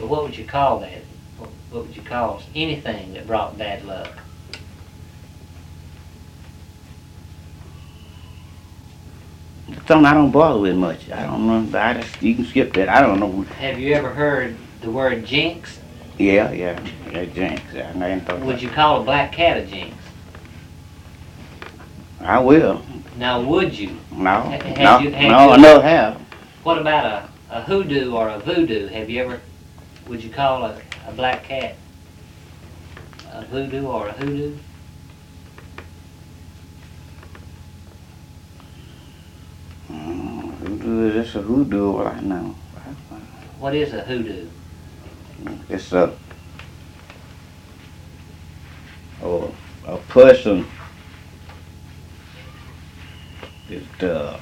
So what would you call that? What would you call anything that brought bad luck? Something I don't bother with much. I don't know. You can skip that. I don't know. Have you ever heard the word jinx? Yeah, jinx. I ain't thought Would you call a black cat a jinx? I will. Now, would you? No, I never have. What about a hoodoo or a voodoo? Would you call a black cat a voodoo or a hoodoo? Hoodoo, that's a hoodoo, well, I know. What is a hoodoo? It's a person that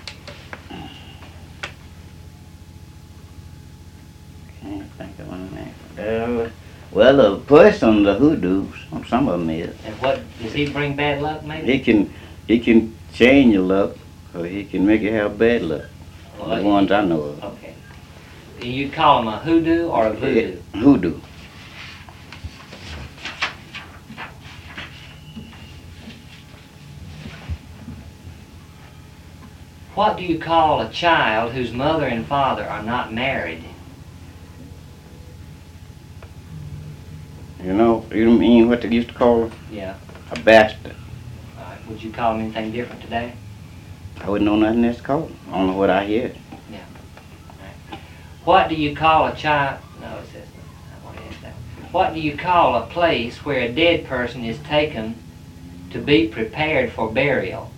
can't think of one name. Well, a person, the hoodoo, some of them is. And what does he bring bad luck? Maybe He can change your luck, or he can make you have bad luck. The ones I know of. Okay. You call him a hoodoo or a voodoo? Hoodoo. What do you call a child whose mother and father are not married? You mean what they used to call Yeah. a bastard. All right. Would you call him anything different today? I wouldn't know nothing else to call him. I don't know what I hear. Yeah. All right. What do you call a child? No, it says I want to ask that. What do you call a place where a dead person is taken to be prepared for burial?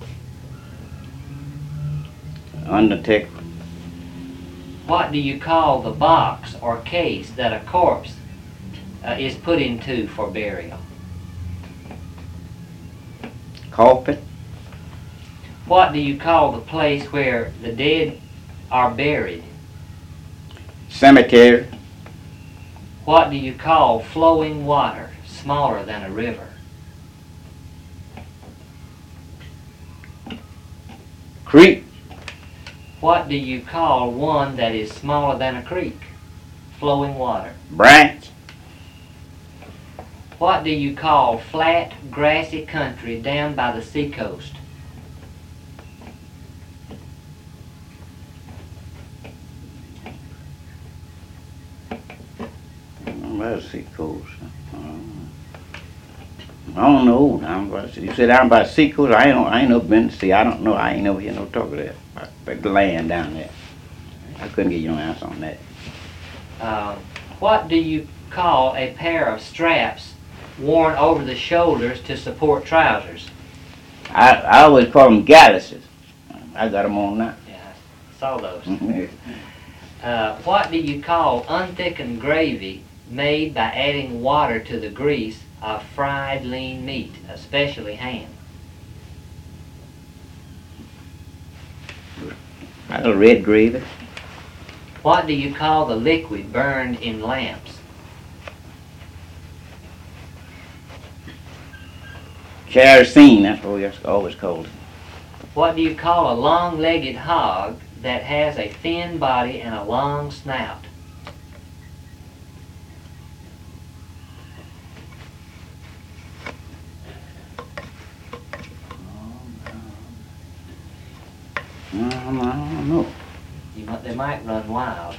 Undertaker. What do you call the box or case that a corpse is put into for burial? Coffin. What do you call the place where the dead are buried? Cemetery. What do you call flowing water smaller than a river? Creek. What do you call one that is smaller than a creek? Flowing water. Branch. What do you call flat, grassy country down by the seacoast? Where's the seacoast? I don't know. You said down by the seacoast. I ain't never been to sea. I don't know. I ain't never hear no talk of that. The land down there. I couldn't give you no answer on that. What do you call a pair of straps worn over the shoulders to support trousers? I always call them galluses. I got them on now. Yeah, I saw those. What do you call unthickened gravy made by adding water to the grease of fried lean meat, especially ham? I got red gravy. What do you call the liquid burned in lamps? Kerosene, that's what we always called it. What do you call a long-legged hog that has a thin body and a long snout? I don't know. They might run wild.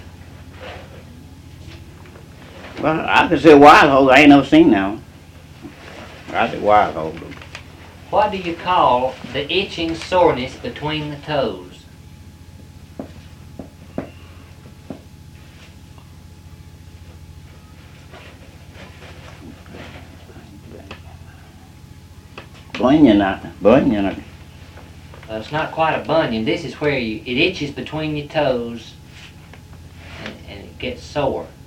Well, I could say wild hog. I ain't never seen that. I say wild hog. What do you call the itching soreness between the toes? Bunion. It's not quite a bunion. This is where it itches between your toes and it gets sore.